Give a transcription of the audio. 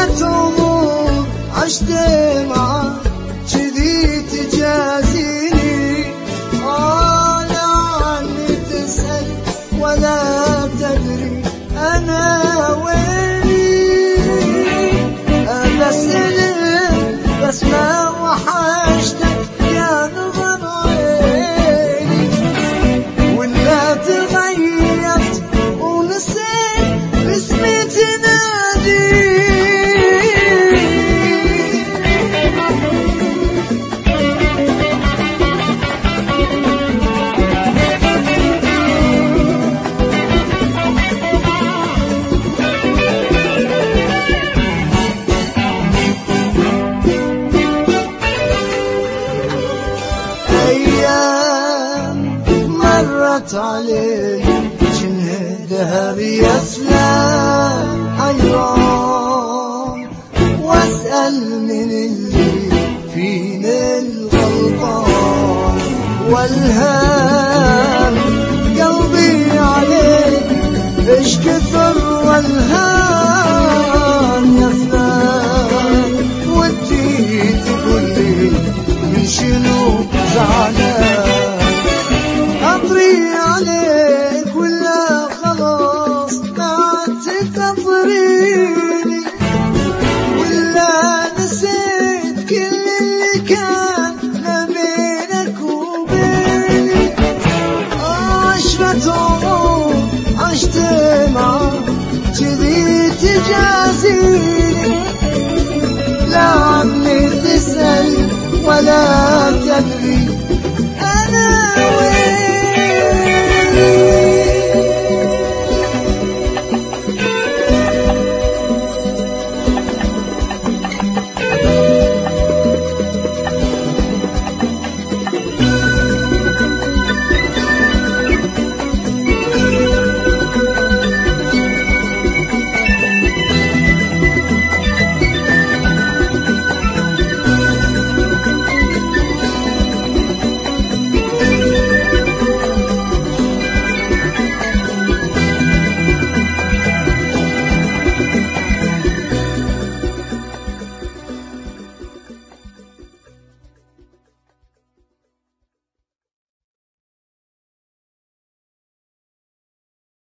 عشرة عمر عشت معاك جذي تجازيني. لا عني تسأل ولا تدري أنا ويني. بس ما وحشتك يا نظر عيني، ولا تغيرت ونسيت اسمي تنادي. أيام مرت علي جنه ذهب يسلم حيران، واسأل من اللي فينا الغلطان. والهام قلبي عليك ايش كثر والهام يا فلان، ودي تقول لي من شنو زعلان. أطري عليك ولا خلاص ما عدت تطريني، ولا نسيت كل اللي كان ما بينك وبيني. عشرة عمر عشت معاك جذي تجازيني. لا عني تسأل ولا تدري